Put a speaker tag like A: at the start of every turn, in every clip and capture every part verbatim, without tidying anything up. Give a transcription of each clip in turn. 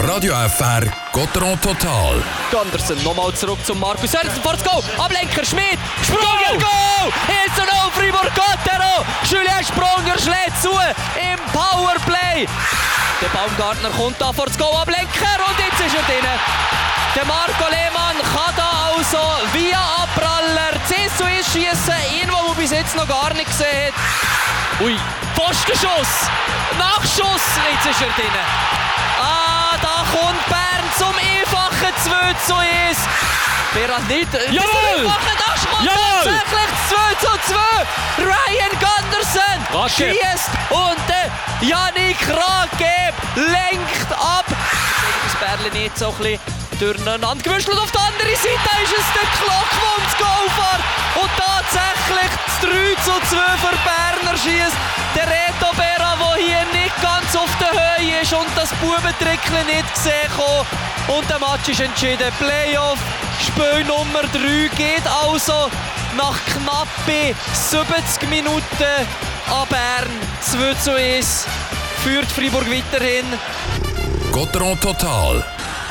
A: Radio F R Gotteron Total.
B: Gunderson nochmal zurück zum Markus Sörensen vor das Goal. Ablenker Schmid, Sprunger, Goal! eins zu null Fribourg Gotteron. Julien Sprunger schlägt zu im Powerplay. Der Baumgartner kommt da vor das Goal, Ablenker und jetzt ist er drin. Der Marco Lehmann kann da also via Abpraller C zu eins schiessen, ihn, den man bis jetzt noch gar nicht gesehen hat. Ui, Pfostenschuss, Nachschuss, jetzt ist er drin. Ah, da kommt Bern zum einfachen zwei zu eins. Berat nicht.
C: Jawohl!
B: Da kommt tatsächlich zwei zu zwei. Ryan Gunderson
C: Rakeb
B: schießt und der Yannick Rakeb lenkt ab. Das Bärli nicht so ein bisschen durcheinander gewünscht. Auf der anderen Seite ist es der Klock, der ins Goal fährt. Und tatsächlich das drei zu zwei für Berner schießt. Der Reto Berra, der hier nicht ganz auf der Höhe ist und das Bubentrickchen nicht gesehen hat. Und der Match ist entschieden. Playoff, Spiel Nummer drei geht also nach knappe siebzig Minuten an Bern. zwei zu eins führt Fribourg weiterhin.
A: Gotteron Total.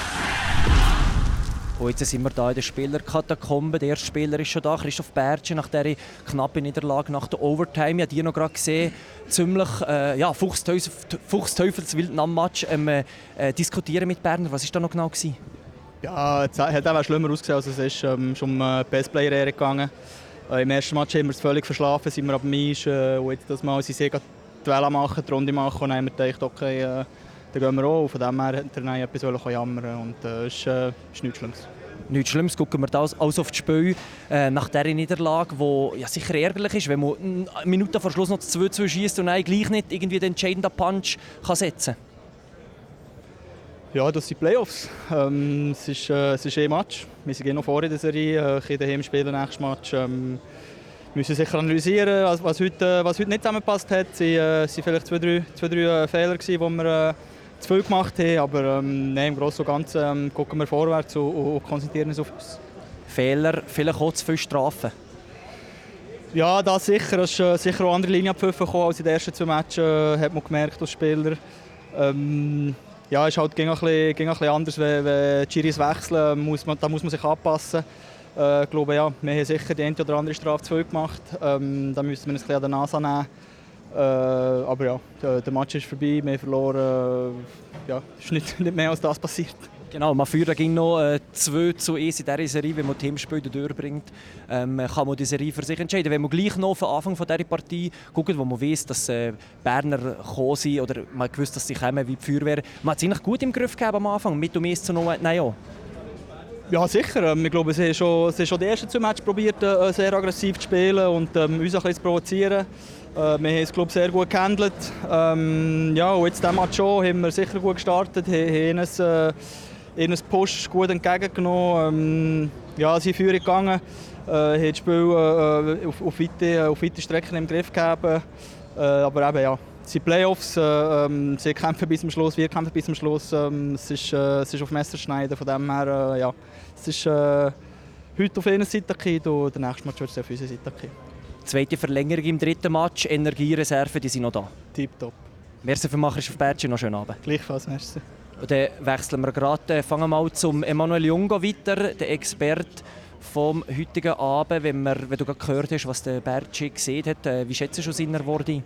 D: Und jetzt sind wir hier in der Spielerkatakombe. Der erste Spieler ist schon da, Christoph Bertschi, nach dieser knappen Niederlage nach der Overtime. Ich habe die noch gerade gesehen, ziemlich äh, ja, Fuchsteufelswild am Match ähm, äh, diskutieren mit Berner. Was war da noch genau gewesen?
E: Ja, es hat auch schlimmer ausgesehen, als es ist. Ähm, schon um äh, Bestplayer gegangen. Äh, Im ersten Match haben wir es völlig verschlafen, sind wir ab dem Eis. Äh, und jetzt das Mal, sie sehen, die Welle machen, die Runde machen, und dann haben wir gedacht, okay, äh, dann gehen wir auch. Von dem her hat er etwas jammern und äh, es ist, äh, ist nichts Schlimmes.
D: Nichts Schlimmes, gucken wir das alles auf das Spiel äh, nach dieser Niederlage, die ja sicher ärgerlich ist, wenn man eine Minute vor Schluss noch das zwei zu zwei schießt und dann gleich nicht irgendwie den entscheidenden Punch kann setzen kann.
E: Ja, das sind die Playoffs. Ähm, es ist, äh, es ist eh ein Match. Wir sind eh noch vor in der Serie. Äh, daheim spielen nächstes Match. Ähm, wir müssen sicher analysieren, was, was, heute, was heute nicht zusammengepasst hat. Es waren äh, vielleicht zwei, drei, zwei, drei äh, Fehler, die wir äh, zu viel gemacht haben. Aber ähm, nein, im Großen und Ganzen ähm, gucken wir vorwärts und, und konzentrieren uns auf uns.
D: Fehler, vielleicht auch zu viel Strafen?
E: Ja, das sicher. Es ist äh, sicher auch andere Linienpfiffe gekommen als in den ersten zwei Matches, äh, hat man gemerkt als Spieler. Ähm, ja, es ist halt ging ein bisschen, ging ein bisschen anders, wenn, wenn die Schiris wechseln, muss man, da muss man sich anpassen. Äh, ich glaube, ja, wir haben sicher die eine oder andere Strafe zu viel gemacht. Ähm, da müssen wir uns ein bisschen an der Nase nehmen. Äh, aber ja, der, der Match ist vorbei, wir haben verloren. Äh, ja, es ist nicht, nicht mehr als das passiert.
D: Genau, man führt ging noch äh, zwei zu eins in dieser Serie. Wenn man Teamspiele durchbringt, ähm, kann man die Serie für sich entscheiden. Wenn man gleich noch von Anfang von dieser Partie schaut, wo man weiss, dass äh, Berner gekommen sind oder man gewusst, dass sie kommen wie die Feuerwehr, man hat es eigentlich gut im Griff gegeben am Anfang, mit dem eins zu null. Nein, ja.
E: Ja, sicher. Ich glaube, sie haben schon, sie haben schon die ersten zwei Matches probiert, äh, sehr aggressiv zu spielen und ähm, uns ein bisschen zu provozieren. Äh, wir haben es, glaube ich, sehr gut gehandelt. Ähm, ja, und jetzt in diesem Match schon haben wir sicher gut gestartet, haben uns äh, ihren Push gut entgegengenommen. Ähm, ja, sie sind in Führung gegangen, äh, haben das Spiel äh, auf, auf, weite, auf weite Strecken im Griff gegeben. Äh, aber eben, ja, es sind Playoffs, äh, ähm, sie kämpfen bis zum Schluss, wir kämpfen bis zum Schluss. Ähm, es, ist, äh, es ist auf Messerschneiden, von dem her, äh, ja, es ist äh, heute auf einer Seite gekippt und der nächste Match wird es auf unserer Seite gekippt.
D: Zweite Verlängerung im dritten Match, Energiereserven, die sind noch da.
E: Tipptopp.
D: Merci für Christoph Bertschi, noch schönen Abend.
E: Gleichfalls, merci.
D: Und dann wechseln wir gerade, fangen wir mal zum Emanuel Jungo weiter, der Experte vom heutigen Abend. Wenn, wir, wenn du gerade gehört hast, was der Bertschi gesehen hat, wie schätzt du schon seine Worte?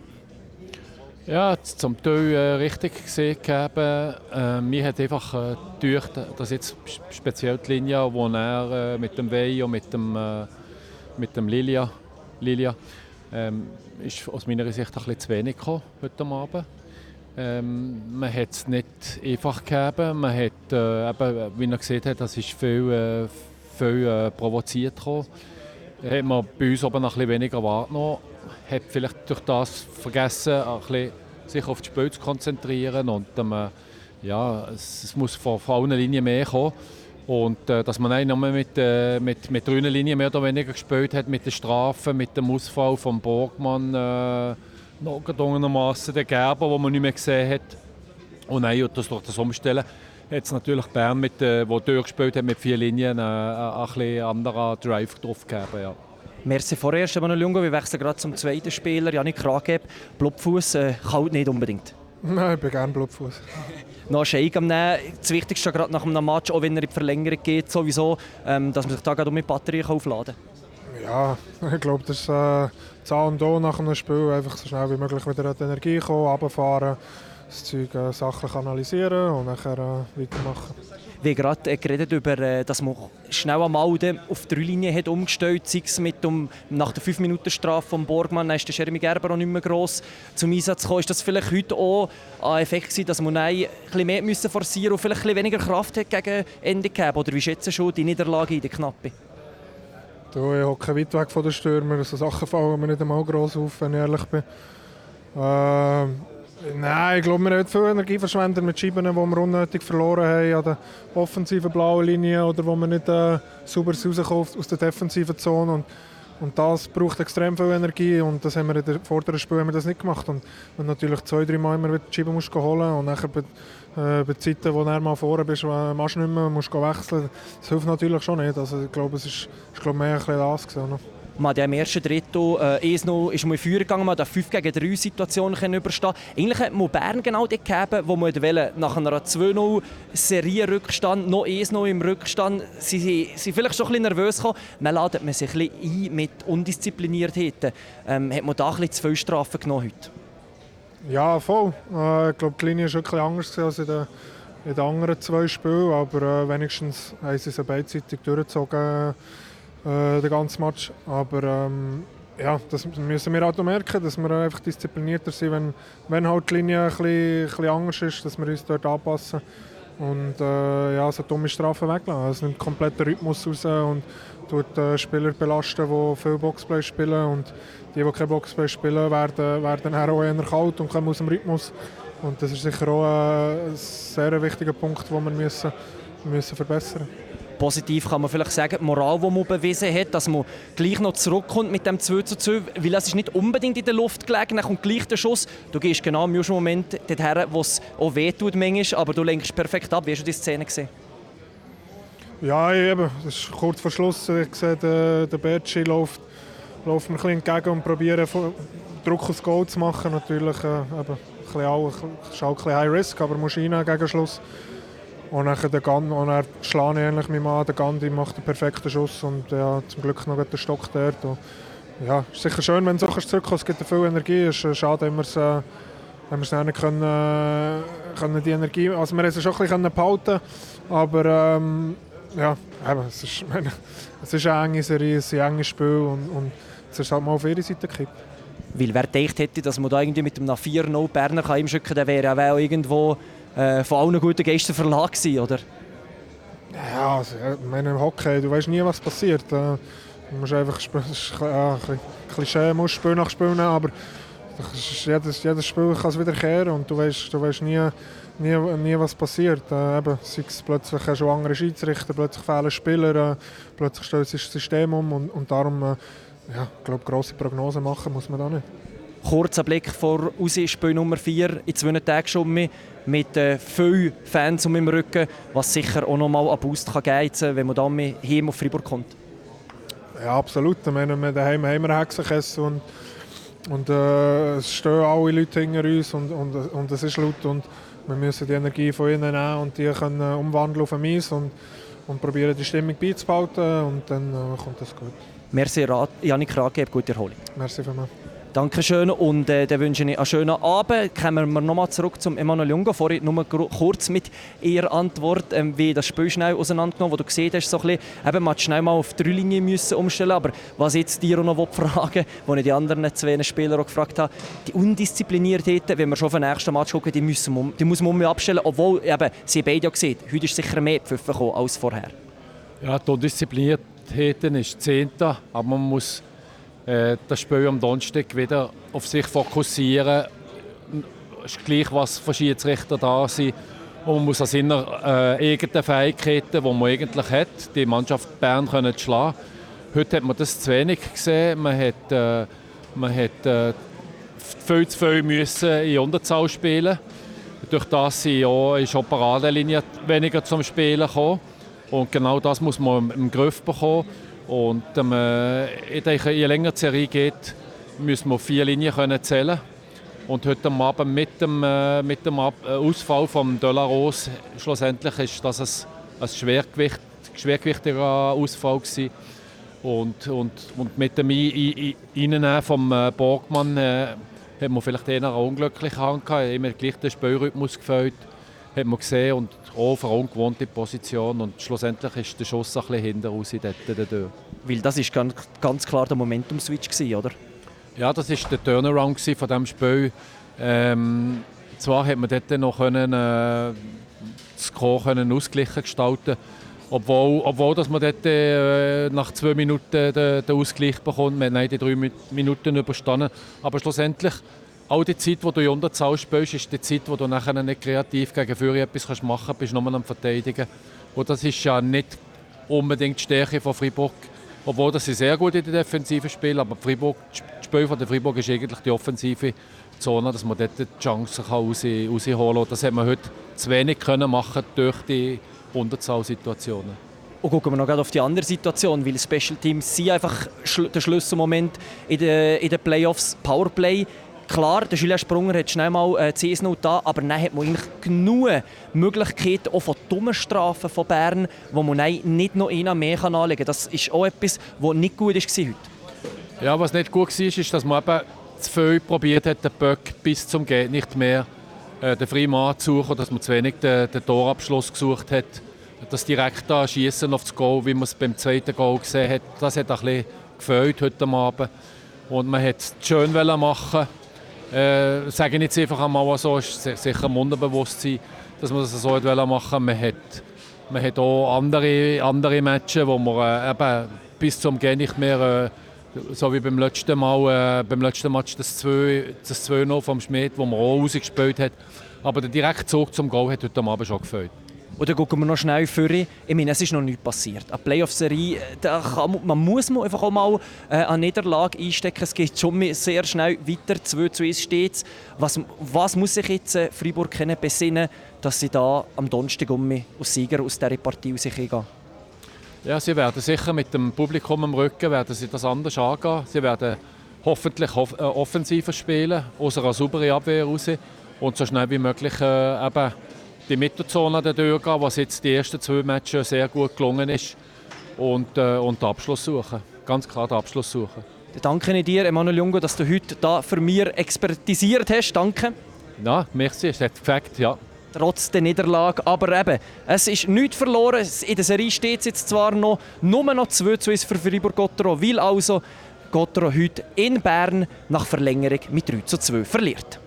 C: Ja, zum Teil äh, richtig gesehen gegeben. Äh, mir hat einfach äh, gedacht, dass jetzt speziell die Linie, wo er äh, mit dem Wei und mit dem, äh, mit dem Lilia, Lilia ähm, ist aus meiner Sicht ein bisschen zu wenig gekommen heute Abend. Ähm, man hat es nicht einfach gegeben. Man hat, äh, eben, wie er gesehen hat, das ist viel, äh, viel äh, provoziert gekommen. Hat man bei uns aber noch ein bisschen weniger wahrgenommen. Hat vielleicht durch das vergessen, ein bisschen sich auf das Spiel zu konzentrieren. Und, ähm, ja, es, es muss von, von allen Linien mehr kommen. Und äh, dass man eigentlich nur mit, äh, mit, mit drei Linien mehr oder weniger gespielt hat, mit den Strafen, mit dem Ausfall von Borgmann, äh, notgedrungenermaßen der Gerber, den man nicht mehr gesehen hat. Und nein, und das durch das Umstellen hat es natürlich Bern, mit, äh, der durchgespielt hat mit vier Linien, äh, ein bisschen anderer Drive drauf gegeben. Ja.
D: Merci vorerst, Emanuel Jungo. Wir wechseln gerade zum zweiten Spieler, Yannick Rakeb. Blutfuß äh, kalt nicht unbedingt.
F: Nein, ich bin gerne Blutfuß.
D: noch einen Shake am Nehmen. Das Wichtigste gerade nach einem Match, auch wenn er in die Verlängerung geht, sowieso, ähm, dass man sich da gerade mit Batterien aufladen kann.
F: Ja, ich glaube, das ist äh, das A und O nach einem Spiel. Einfach so schnell wie möglich wieder an die Energie kommen, runterfahren, das Zeug äh, sachlich analysieren und nachher äh, weitermachen.
D: Wir haben gerade äh, geredet über, äh, dass man schnell am Alden auf die Linie hat umgestellt, sei es mit um, nach der fünf Minuten Strafe von Borgmann, dann ist der Jeremy Gerber auch nicht mehr gross zum Einsatz gekommen. Ist das vielleicht heute auch ein Effekt gewesen, dass man ein bisschen mehr müssen forcieren und vielleicht ein bisschen weniger Kraft hat gegen Ende gegeben? Oder wie schätzen schon die Niederlage in der Knappe?
F: Du, ich hocke weit weg von den Stürmern. So Sachen fallen mir nicht einmal gross auf, wenn ich ehrlich bin. Äh, Nein, ich glaube, wir haben viel Energie verschwendet mit Scheiben, die wir unnötig verloren haben an der offensiven blauen Linie oder wo wir nicht äh, sauber rauskommen aus der defensiven Zone. Und, und das braucht extrem viel Energie und das haben wir in den vorderen Spielen haben wir das nicht gemacht. Und wenn du natürlich zwei, drei Mal immer wieder die Scheiben musst holen und nachher bei, äh, bei Zeiten, wo du mal vorne bist, machst du nicht mehr, musst wechseln, das hilft natürlich schon nicht. Also ich glaube, es ist, ist glaube, mehr ein bisschen das gewesen.
D: Man hat ja im ersten Drittel äh, Esno ist mal in Führung gegangen, man hat fünf gegen drei Situation überstehen. Eigentlich hat man Bern genau dort gegeben, wo man wollte, nach einer zwei null Serienrückstand, noch Esno im Rückstand, sie sind vielleicht schon ein bisschen nervös gekommen. Man ladet man sich ein bisschen ein mit Undiszipliniertheiten. Ähm, hat man da ein bisschen zu viel Strafen genommen heute?
F: Ja, voll. Äh, ich glaube, die Linie war wirklich anders als in den, in den anderen zwei Spielen, aber äh, wenigstens haben sie es beidseitig durchgezogen. Den ganzen Match. Aber ähm, ja, das müssen wir auch merken, dass wir einfach disziplinierter sind, wenn, wenn halt die Linie ein bisschen, ein bisschen anders ist, dass wir uns dort anpassen und äh, ja, so dumme Strafen weglassen. Es nimmt komplett den Rhythmus raus und tut äh, Spieler belasten, die viel Boxplay spielen. Und die, die kein Boxplay spielen, werden, werden dann auch eher kalt und kommen aus dem Rhythmus. Und das ist sicher auch äh, ein sehr wichtiger Punkt, den wir müssen, müssen verbessern müssen.
D: Positiv kann man vielleicht sagen, die Moral, die man bewiesen hat, dass man gleich noch zurückkommt mit dem zwei zu zwei, weil es ist nicht unbedingt in der Luft gelegen, dann kommt gleich der Schuss. Du gehst genau im Moment dorthin, wo es auch wehtut manchmal, aber du lenkst perfekt ab. Wie hast du die Szene gesehen?
F: Ja, eben. Das ist kurz vor Schluss. Ich sehe, der, der Bertschi läuft, läuft mir ein bisschen entgegen und probiert Druck aufs Goal zu machen. Natürlich äh, eben, ein bisschen auch, ist auch ein bisschen High Risk, aber muss rein gegen Schluss. Und dann der Gandhi, und er schlage ich eigentlich mit dem an. Der Gandhi macht einen perfekten Schuss und ja, zum Glück noch den Stock dort. Und, ja, es ist sicher schön, wenn du so zurückkommst. Es gibt viel Energie. Es ist schade, wenn wir es, äh, wenn wir es nicht können, äh, können die Energie. Also wir haben es schon ein bisschen behalten, aber ähm, ja, eben, es ist, meine, es ist eine enge Serie, es ist ein enges Spiel und, und es ist halt mal auf ihre Seite gekippt.
D: Weil wer gedacht hätte, dass man da irgendwie mit dem vier null Berner einschicken kann, der wäre ja auch irgendwo äh, von allen guten Geistern verlassen gewesen, oder?
F: Ja, also, ich meine, im Hockey, du weißt nie, was passiert. Äh, du musst einfach spielen, das ist ja, ein Klischee, musst Spiel nach Spiel nehmen, aber ist jedes, jedes Spiel kann es wiederkehren und du weißt, du weißt nie, nie, nie, was passiert. Äh, eben, sei es plötzlich schon andere Schiedsrichter, plötzlich fehlen Spieler, äh, plötzlich stellt sich das System um und, und darum, äh, ja, ich glaube, grosse Prognosen machen muss man da nicht.
D: Kurzer Blick vor Spiel Nummer vier in zwei Tagen schon mit äh, vielen Fans um im Rücken, was sicher auch noch mal einen Boost kann geben kann, wenn man dann heim auf Freiburg kommt.
F: Ja, absolut. Ich meine, wir daheim haben wir Hexenkessel und, und äh, es stehen alle Leute hinter uns und, und, und es ist laut und wir müssen die Energie von ihnen nehmen und die können umwandeln auf ein Eis und, und probieren die Stimmung beizubehalten und dann äh, kommt das gut.
D: Merci Jannik Rage, gute Erholung.
F: Merci vielmals.
D: Dankeschön und äh, dann wünsche ich einen schönen Abend. Kommen wir nochmal zurück zum Emanuel Jungo. Vorhin nur kurz mit Ihrer Antwort, ähm, wie das Spiel schnell auseinandergenommen, wo du gesehen hast, so ein bisschen, eben, man hat schnell mal auf die Linie müssen umstellen. Aber was jetzt dir noch fragen, wo ich die anderen zwei Spieler auch gefragt habe, die Undiszipliniertheiten, wenn wir schon auf den nächsten Match gucken, die, müssen, die muss man abstellen, obwohl eben, sie beide ja gesehen, heute ist sicher mehr Pfiffe gekommen als vorher.
C: Ja, die Undiszipliniertheiten ist zehnte, aber man muss das Spiel am Donnerstag wieder auf sich fokussieren. Es ist gleich, was für Schiedsrichter da sind. Und man muss an seine äh, eigenen Fähigkeiten, die man eigentlich hat, die Mannschaft Bern können schlagen. Heute hat man das zu wenig gesehen. Man hat, äh, man hat äh, viel zu viel müssen in Unterzahl spielen. Durch das sind ja, ist auch die Paradenlinie weniger zum Spielen gekommen. Und genau das muss man im Griff bekommen. Und ähm, ich denke, je länger die Serie geht, müssen wir auf vier Linien können zählen. Und heute Abend mit dem, äh, mit dem Ab äh, Ausfall von De La Rose schlussendlich ist das ein, ein Schwergewicht, schwergewichtiger Ausfall gewesen. Und, und, und mit dem Reinnehmen vom äh, Borgmann äh, hat man vielleicht eher eine unglückliche Hand gehabt. Immer gleich den Spielrhythmus gefällt, hat man gesehen, und auch auf eine ungewohnte Position. Und schlussendlich ist der Schuss ein bisschen hinten raus dort, dort.
D: Weil das war ganz, ganz klar der Momentum-Switch gewesen, oder?
C: Ja, das war der Turnaround von diesem Spiel. Ähm, zwar hat man dort noch können, äh, das Score können ausgleichen gestalten, obwohl, obwohl dass man dort äh, nach zwei Minuten den, den Ausgleich bekommt. Man hat die drei Minuten überstanden. Aber schlussendlich, all die Zeit, die du in Unterzahl spielst, ist die Zeit, wo du nachher nicht kreativ gegen Führer etwas machen kannst, bist nur am Verteidigen. Und das ist ja nicht unbedingt die Stärke von Freiburg. Obwohl das sie sehr gut in der Defensive spielen, aber Freiburg, das Spiel von der Freiburg ist eigentlich die offensive Zone, dass man dort die Chancen raus, rausholen kann. Das hat man heute zu wenig können machen durch die Unterzahlsituationen.
D: Und gucken wir noch auf die andere Situation, weil Special Teams sind einfach der Schlüsselmoment in den, in den Playoffs, Powerplay. Klar, der Julien Sprunger hat schnell mal äh, C S null da, aber dann hat man eigentlich genug Möglichkeiten auch von dummen Strafen von Bern, wo man nicht noch einer mehr anlegen kann. Das ist auch etwas, was nicht gut war heute.
C: Ja, was nicht gut war, ist, dass man eben zu viel probiert hat, den Böck bis zum Geht nicht mehr äh, den freien Mann zu suchen, dass man zu wenig den, den Torabschluss gesucht hat. Das direkt da Schießen auf das Goal, wie man es beim zweiten Goal gesehen hat, das hat ein bisschen gefällt heute Abend. Und man wollte es schön machen. Äh, sage ich jetzt einfach einmal so, es ist sicher ein Unterbewusstsein, dass man das so machen wollte. Man hat, man hat auch andere, andere Matches, wo man äh, eben bis zum Gehen nicht mehr, äh, so wie beim letzten Mal, äh, beim letzten Match das zwei null vom Schmidt, wo man auch rausgespielt hat. Aber der direkte Zug zum Goal hat heute Abend schon gefällt.
D: Oder gucken wir noch schnell vor. Ich meine, es ist noch nichts passiert. Eine Playoff-Serie, da kann, man muss man einfach auch mal äh, eine Niederlage einstecken. Es geht schon sehr schnell weiter. zwei zu eins steht es. Was, was muss sich jetzt äh, Freiburg können besinnen, dass sie da am Donnerstag um als Sieger aus dieser Partie rausgehen?
C: Ja, sie werden sicher mit dem Publikum am Rücken werden sie das anders angehen. Sie werden hoffentlich off- äh, offensiver spielen, aus einer sauberen Abwehr raus. Und so schnell wie möglich äh, eben die Mittelzone durchgehen, was jetzt die ersten zwei Matches sehr gut gelungen ist. Und, äh, und den Abschluss suchen. Ganz klar den Abschluss suchen.
D: Danke ich dir, Emanuel Jungo, dass du heute da für mich expertisiert hast. Danke.
C: Ja, merci, es hat gefällt, ja.
D: Trotz der Niederlage. Aber eben, es ist nichts verloren. In der Serie steht es jetzt zwar noch, nur noch zwei zu eins für Fribourg-Gotteron, weil also Gotteron heute in Bern nach Verlängerung mit drei zu zwei verliert.